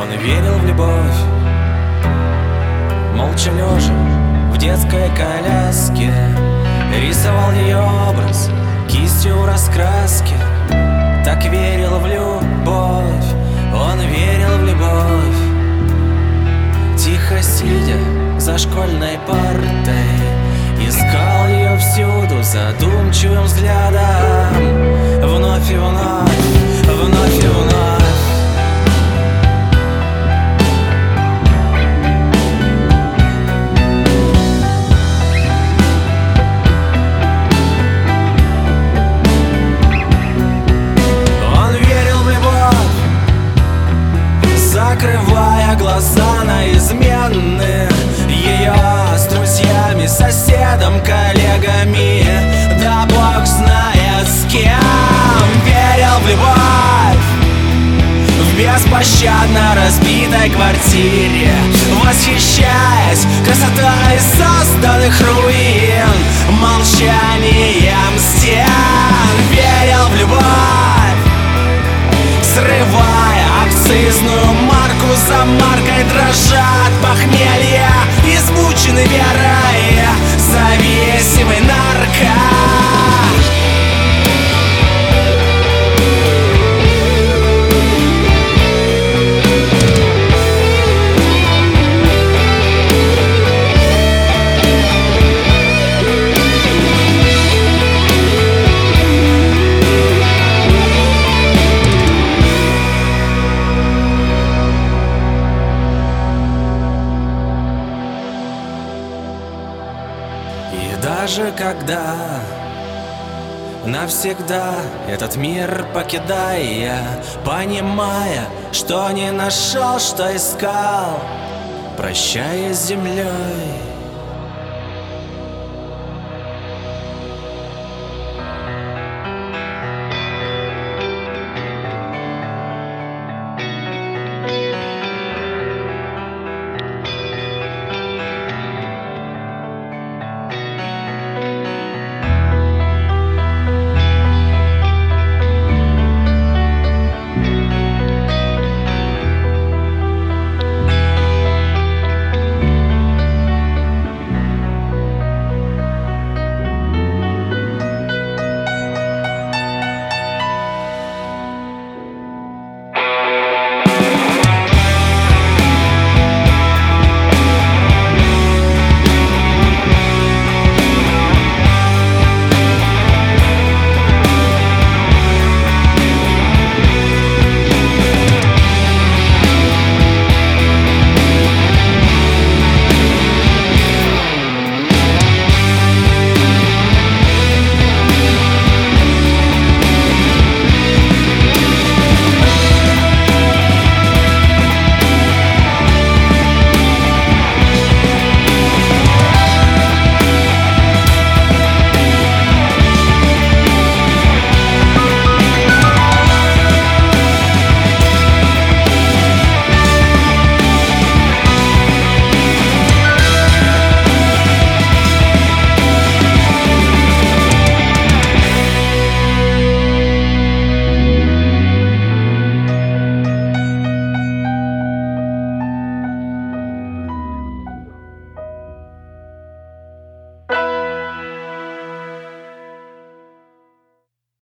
Он верил в любовь, молча лежа в детской коляске, рисовал ее образ кистью раскраски. Так верил в любовь, он верил в любовь. Тихо сидя за школьной партой, искал ее всюду задумчивым взглядом. Вновь и вновь, вновь и вновь. Закрывая глаза на измены ее с друзьями, соседом, коллегами, да бог знает с кем. Верил в любовь в беспощадно разбитой квартире, восхищаясь красотой созданных руин, молчанием стен. Верил в любовь, срывая акцизную марку за маркой, дрожат похмелья, измученный верой, зависимый нарко. И даже когда навсегда этот мир покидая, понимая, что не нашел, что искал, прощаясь с землей,